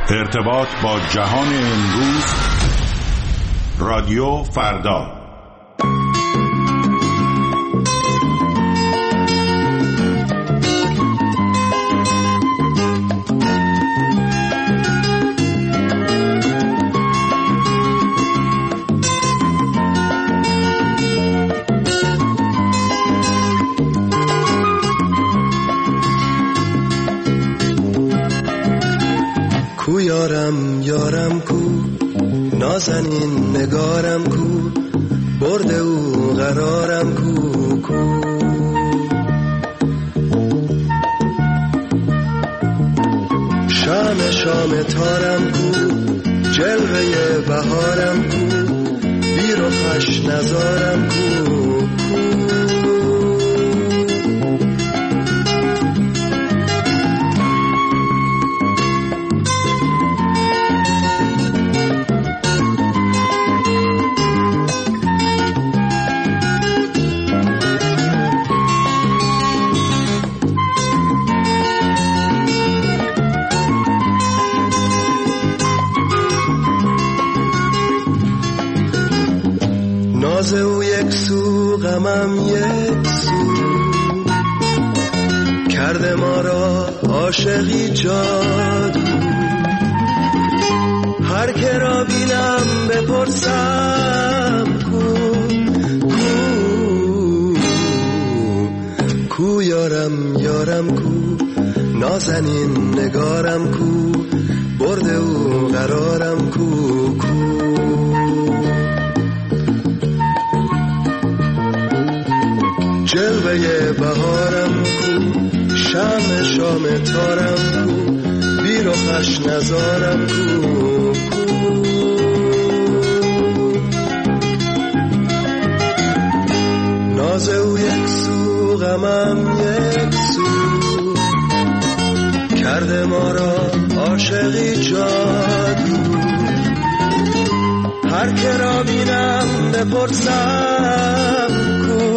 ارتباط با جهان امروز، رادیو فردا. کو یارم کو نازنین نگارم کو برده او قرارم کو شام تارم کو جلوه بهارم کو بیر و خوش نزارم کو ناز او یک سو غمم یک سو کرده ما را عاشقی جادو هر که را بینم بپرسم کو یارم کو نازنین نگارم کو برده او قرارم کو جلوه بهارم کو شام تارم کو بیر و خوش نزارم کو ناز او یک سو غمم یک سو کرده ما را عاشقی جادو هر که را بینم بپرسم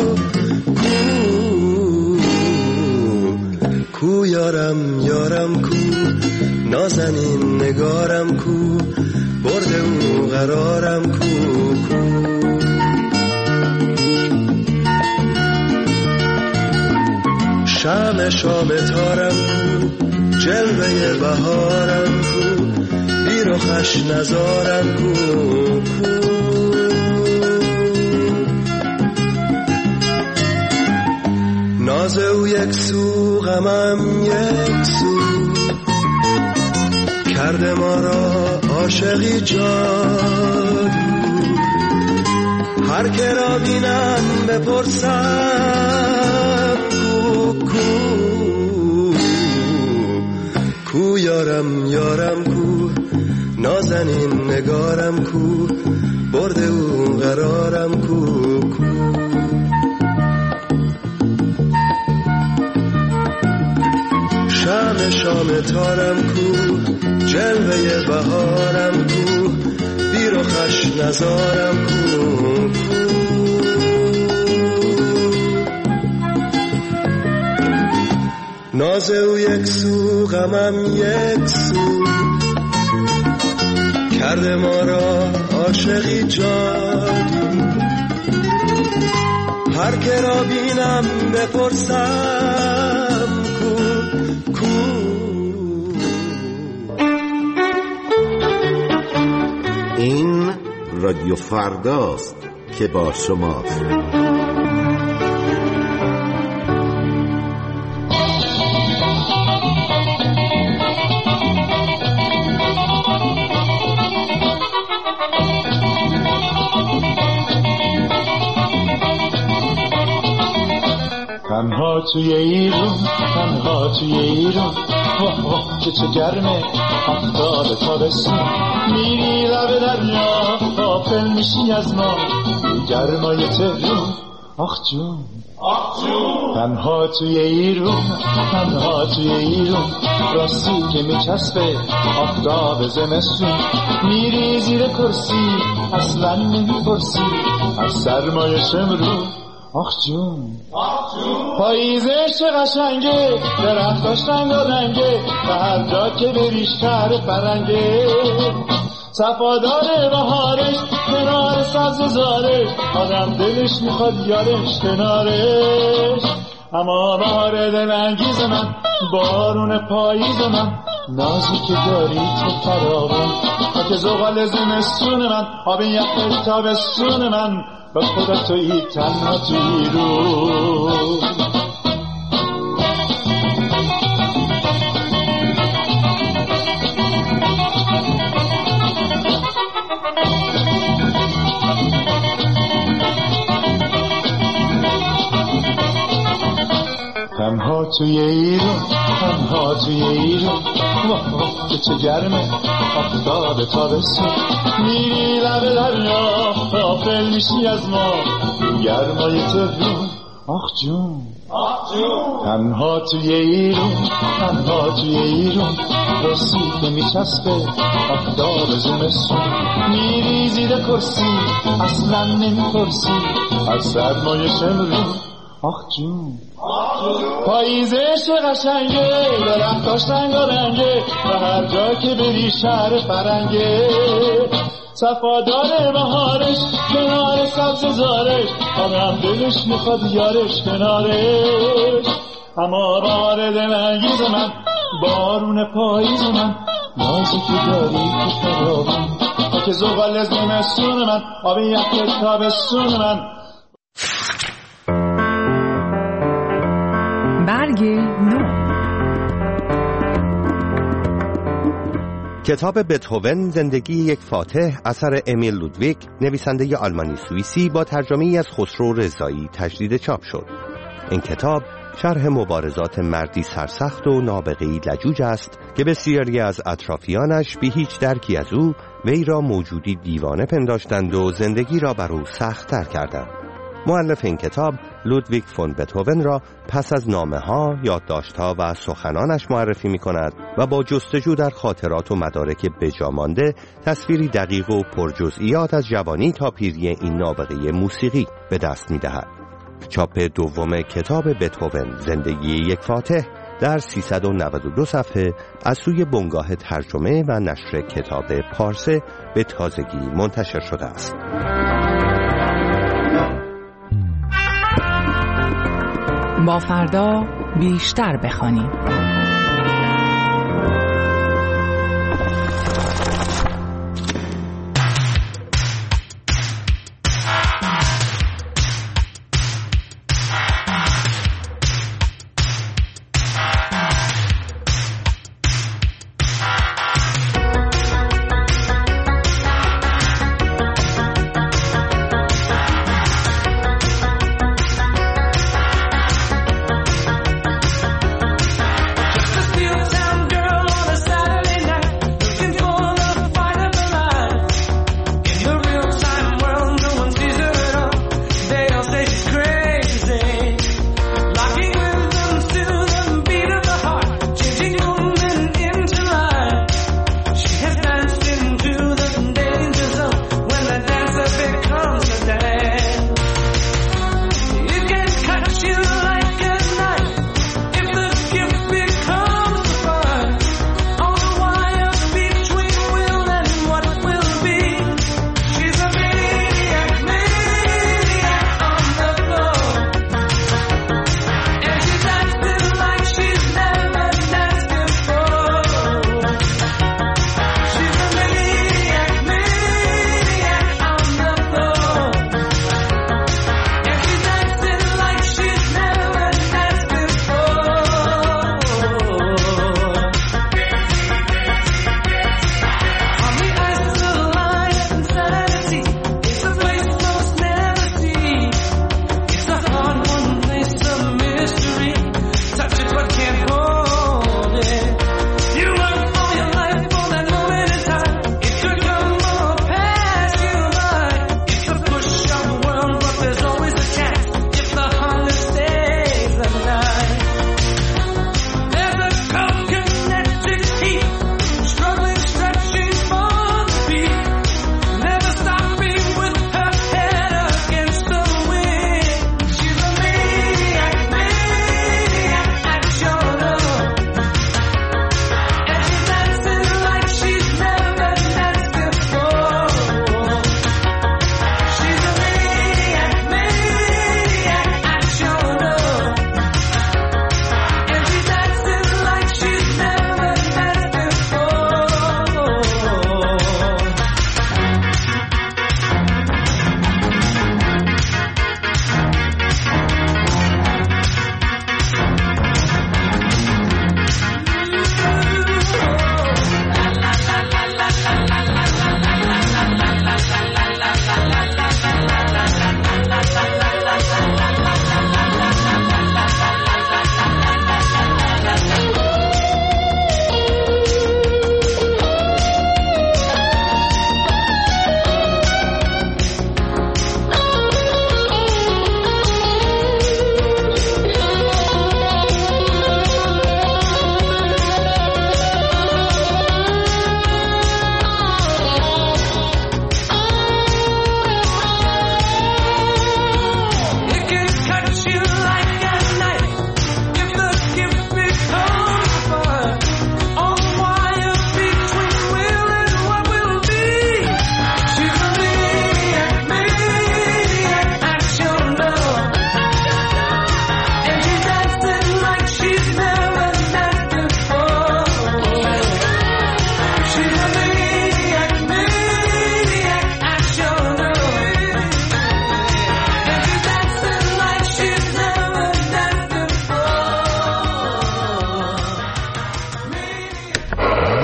کو یارم کو نازنین نگارم کو برده او قرارم کو شام تارم کو جلوه بهارم کو بیر و خوش نزارم کو ناز او یک سو غمم یک سو کرده ما را عاشقی جادو هر که را بینم بپرسم کو یارم کو نازنین نگارم کو برده او قرارم کو شام تارم کو جلوه بهارم کو بیر و خوش نزارم کو ناز او یک سو غمم یک سو کرده ما را عاشقی جادو هر که را بینم بپرسم این رادیو فرداست که با شماست. تنها توی ایران که چه گرمه آفتاب تابستون میری لب دریا غافل میشی از ما گرمای تهرون آخ جون تنها توی ایران راستی که میچسبه آفتاب زمستون میری زیر کرسی اصلا نمیپرسی از سرمایه شمرون آخ جون پاییزش قشنگه، درختاش رنگارنگه و هر جا که بری شهر فرنگه. صفادار بهارش کنار سبززارش، آدم دلش میخواد یارش کنارش. اما بهار دلانگیز من، بارون پاییز من، نازی که داری تو فراوان، خاک زغال زمستون من، آب یخ تابستون من، با خدا تویی تنها تویی رو. تنها توی ایران، تنها توی ایران، واه واه که چه گرمه آفتاب تابستون. میری لب دریا غافل میشی از ما، گرمای تهران. آخ جون تنها توی ایران، تنها توی ایران، کرسی که میچسبه آفتاب زمستون. میری زیر کرسی اصلا نمیپرسی از سرمایه شمرون. آخ جون پاییزش قشنگه، درختاش رنگارنگه و هر جا که بری شهر فرنگه. صفادار بهارش کنار سبززارش، آدم دلش میخواد یارش کنارش. اما بهار دلانگیز من، بارون پاییز من، نازی که داری تو فراوان، خاک زغال زمستون من، آب یخ تابستون من. برگ نو. کتاب بتهوون زندگی یک فاتح اثر امیل لودویگ نویسنده آلمانی سوئیسی با ترجمه‌ای از خسرو رضایی تجدید چاپ شد. این کتاب شرح مبارزات مردی سرسخت و نابغه‌ای لجوج است که بسیاری از اطرافیانش بی هیچ درکی از او وی را موجودی دیوانه پنداشتند و زندگی را بر او سخت‌تر کردند. مؤلف این کتاب لودویگ فون بتهوون را پس از نامه‌ها، یادداشت‌ها و سخنانش معرفی می‌کند و با جستجو در خاطرات و مدارک بجامانده تصویری دقیق و پرجزئیات از جوانی تا پیری این نابغه موسیقی به دست می‌دهد. چاپ دوم کتاب بتهوون زندگی یک فاتح در 392 صفحه از سوی بنگاه ترجمه و نشر کتاب پارسه به تازگی منتشر شده است. با فردا بیشتر بخوانیم.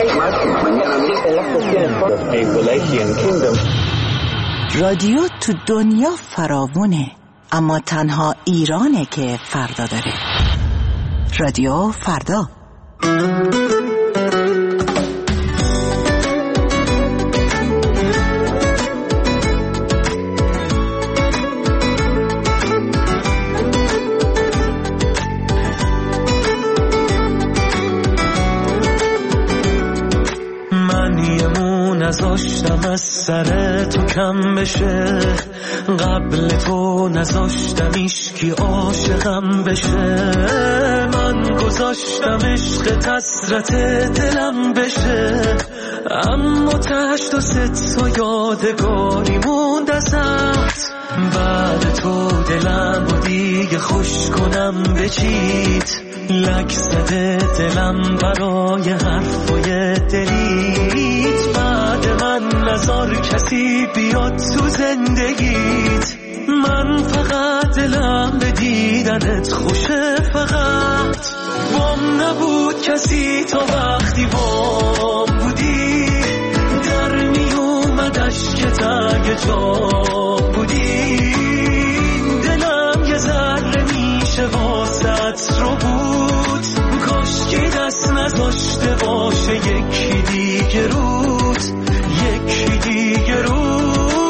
رادیو تو دنیا فراوونه، اما تنها ایرانه که فردا داره. رادیو فردا. نذاشتم از سر تو کم بشه، قبل تو نذاشتم ایشکی عاشقم بشه، من گذاشتم عشق حسرت دلم بشه، اما تشت و ست و یادگاری موند ازت، بعد تو دلم و دیگه خوش کنم بچید، لک زده دلم برای حرفای دلیت، بعد من نذار کسی بیاد تو زندگیت، من فقط دلم به دیدنت خوشه، فقط بام نبود کسی تا وقتی بام بودی، در می اومد اشک تگ جا بودی، دلم یه ذره میشه واسط رو بود، کاش که دست نذاشته باشه یکی دیگه رود، یکی دیگه رود.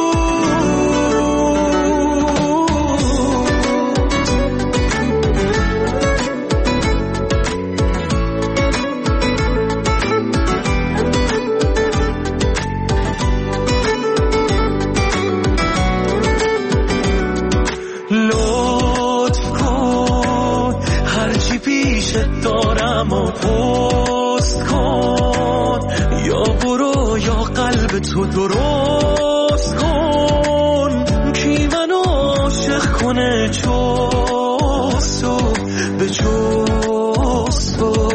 دارم و پست کن، یا برو یا قلب تو درست کن، کی منو عاشق کنه چوستو به چوستو،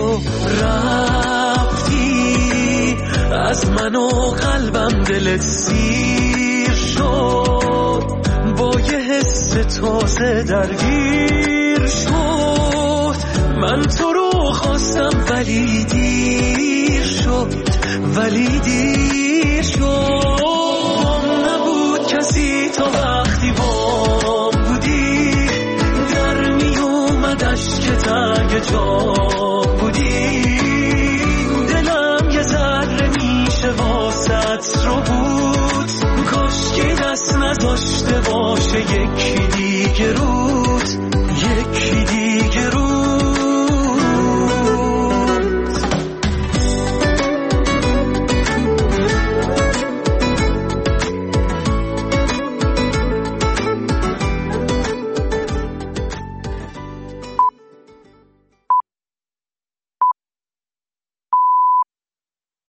رفتی از منو قلبم دلت سیر شد، با یه حس تازه درگیر شد، من تو رو خواستم ولی دیر شد، ولی دیر شد، بام نبود کسی تا وقتی بام بودی، در می اومد اشک تگ جا بودی، دلم یه ذره میشه واسط رو بود، کاش که دست نذاشته باشه یکی دیگه رو،